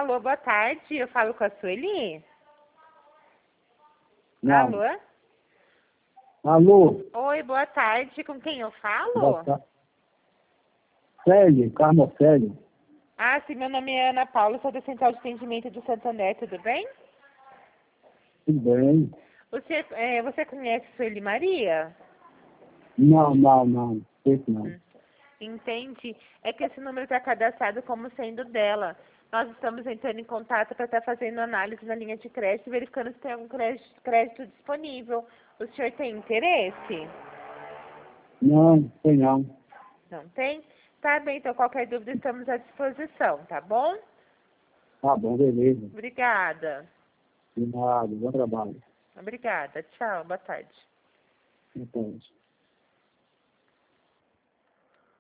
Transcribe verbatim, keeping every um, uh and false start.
Alô, boa tarde. Eu falo com a Sueli? Não. Alô? Alô? Oi, boa tarde. Com quem eu falo? Boa tarde. Célio, Carmo Célio. Ah, sim, meu nome é Ana Paula, sou da Central de Atendimento de Santander, tudo bem? Tudo bem? Você, é, você conhece Sueli Maria? Não, não, não. Sei que não. Hum. Entende? É que esse número está cadastrado como sendo dela. Nós estamos entrando em contato para estar fazendo análise na linha de crédito, verificando se tem algum crédito, crédito disponível. O senhor tem interesse? Não, sei não. Não tem? Tá bem, então qualquer dúvida estamos à disposição, tá bom? Tá bom, beleza. Obrigada. De nada, bom trabalho. Obrigada. Tchau, boa tarde. Boa tarde.